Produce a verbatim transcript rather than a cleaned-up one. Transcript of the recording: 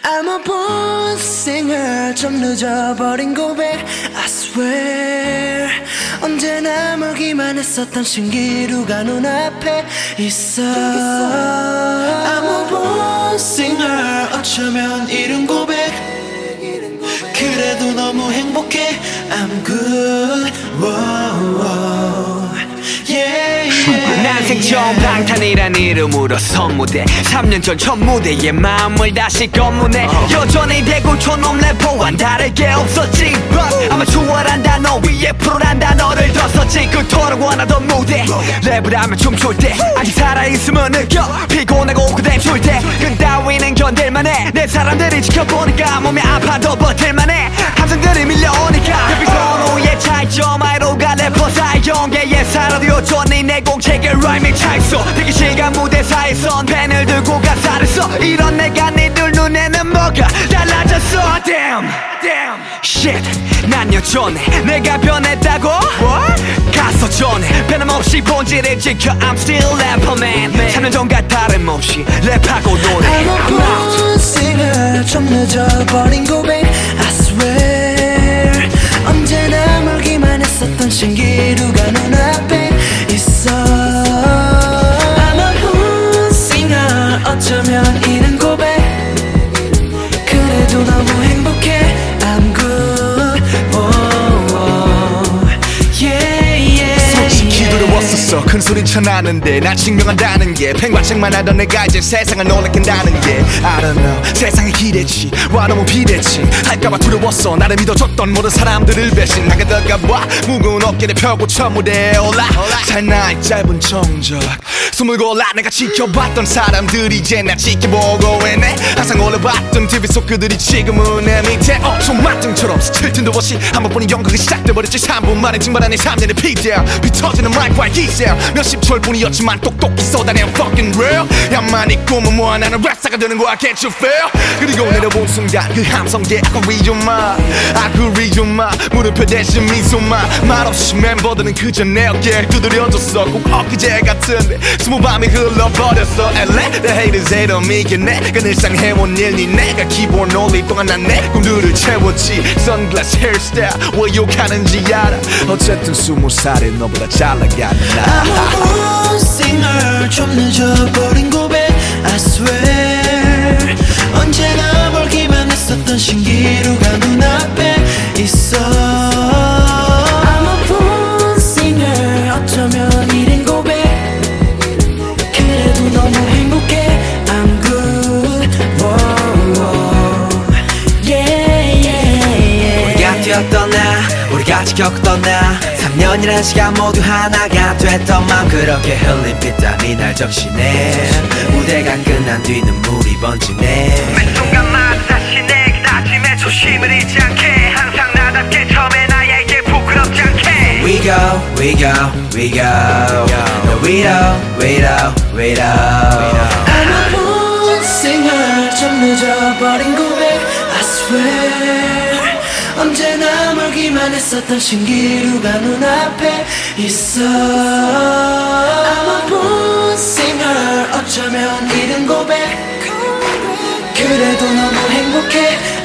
I'm a born singer 좀 늦어버린 고백 I swear 언제나 멀기만 했었던 신기루가 눈앞에 있어 I'm a born singer 어쩌면 이른 고백 그래도 너무 행복해 I'm good whoa, whoa. Yeah, yeah, 난 생존 방탄이란 이름으로 선무대 삼 년 전 첫 무대에 마음을 다시 검문해 여전히 대구촌놈 래퍼와는 다르게 없었지 But 아마 추월한 단어 위에 프로란 단어를 더 썼지 그토록 원하던 무대 랩을 하면 춤출 때 아직 살아있음을 느껴 피곤하고 그댐 때 그따위는 견딜만해 내 사람들이 지켜보니까 몸이 아파도 버틸만해 함성들이 밀려오니까 별빛선 후의 차이점 아이로가 래퍼 사이용계의 사라디오 존니 내 공책에 라이밍 차있어 대기실과 무대사이선 펜을 들고 가사를 써 이런 내가 니들 눈에는 뭐가 달라졌어 Damn, damn, shit 난 여전해 내가 변했다고? What? 가서 전해 변함없이 본질을 지켜 I'm still rapper man 삼 년 전과 다름없이 랩하고 노래 I'm a born singer 좀 늦어버린 고백 I swear 언제나 멀기만 했었던 신기루가 눈앞에 있어 I'm a born singer 어쩌면 이른 고백 그래도 너무 행복해 I'm good oh, oh. Yeah, yeah, 솔직히 두려웠었어 큰 소린 쳐나는데 난 증명한다는 게 팽과책만 하던 내가 이제 세상을 놀래킨다는 게 I don't know 세상에 기대치 와 너무 비대칭 할까봐 두려웠어 나를 믿어줬던 모든 사람들을 배신하게 될까봐 무거운 어깨를 펴고 첫 무대에 올라 잘 나이 짧은 정적 숨을 골라 내가 지켜봤던 사람들이 이제 나 지켜보고 있네 항상 올려봤던 티비 속 그들이 지금은 내 밑에 오토마등처럼 스칠 틈도 없이 한 번뿐인 연극이 시작돼버렸지 삼 분 만에 증발한 내 삼 년의 피드야 비터지는 마이크와 기세 몇십 초일뿐이었지만 똑똑히 쏟아낸 fucking real 야만이 꿈은 뭐야 나는 랩사가 되는 거야 can't you feel 그리고 내려본 순간 그 함성계 아구리 좀마 아구리 좀마 무릎표 대신 미소만 말없이 멤버들은 그저 내 어깨에 두드려줬어 꼭 엊그제 같은데 스무 밤이 흘러버렸어 엘레 The haters hate on me 걔네 그 늘상 해온 일니 내가 기본 올릴 동안 난 내 꿈들을 채웠지 선글라스 헤어스타일 왜 욕하는지 알아 어쨌든 스무 살에 너보다 잘 나가는 나 I'm a born singer 좀 늦어버린 고백 I swear 언제나 멀기만 했었던 신기루가 눈앞에 있어 I'm a born singer 어쩌면 이른 고백 그래도 너무 행복해 I'm good whoa, whoa. Yeah, yeah, yeah. 우리가 뛰었던 나 우리가 지켰던 나 삼 년이란 시간 모두 하나가 됐던 맘 그렇게 흘린 피땀이 날 적시네 무대가 끝난 뒤 눈물이 번지네 매 순간마다 다시 내 그다짐에 초심을 잃지 않게 항상 나답게 처음에 나에게 부끄럽지 않게 We go, we go, we go No we don't, we don't, we don't I'm a born singer 좀 늦어버린 고백 I swear 언제나 멀기만 했었던 신기루가 눈앞에 있어 I'm a born singer 어쩌면 이른 고백 그래도 너무 행복해